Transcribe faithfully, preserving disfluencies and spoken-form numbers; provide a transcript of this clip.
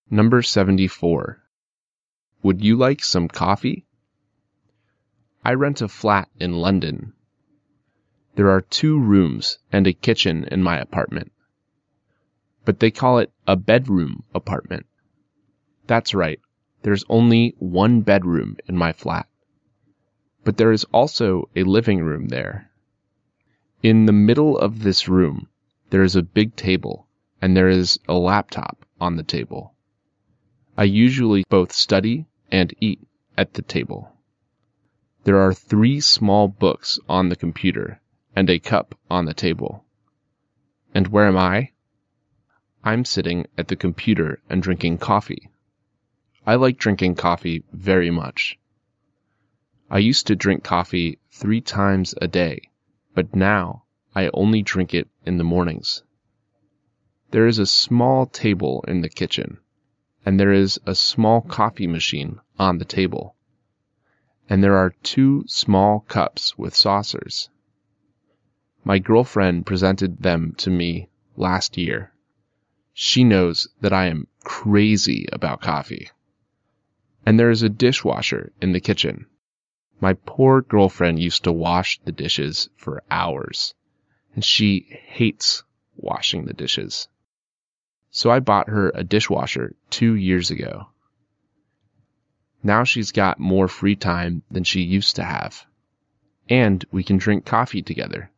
Number seventy-four. Would you like some coffee? I rent a flat in London. There are two rooms and a kitchen in my apartment. But they call it a bedroom apartment. That's right, there's only one bedroom in my flat. But there is also a living room there. In the middle of this room, there is a big table, and there is a laptop on the table. I usually both study and eat at the table. There are three small books on the computer and a cup on the table. And where am I? I'm sitting at the computer and drinking coffee. I like drinking coffee very much. I used to drink coffee three times a day, but now I only drink it in the mornings. There is a small table in the kitchen, and there is a small coffee machine on the table. And there are two small cups with saucers. My girlfriend presented them to me last year. She knows that I am crazy about coffee. And there is a dishwasher in the kitchen. My poor girlfriend used to wash the dishes for hours, and she hates washing the dishes. So I bought her a dishwasher two years ago. Now she's got more free time than she used to have, and we can drink coffee together.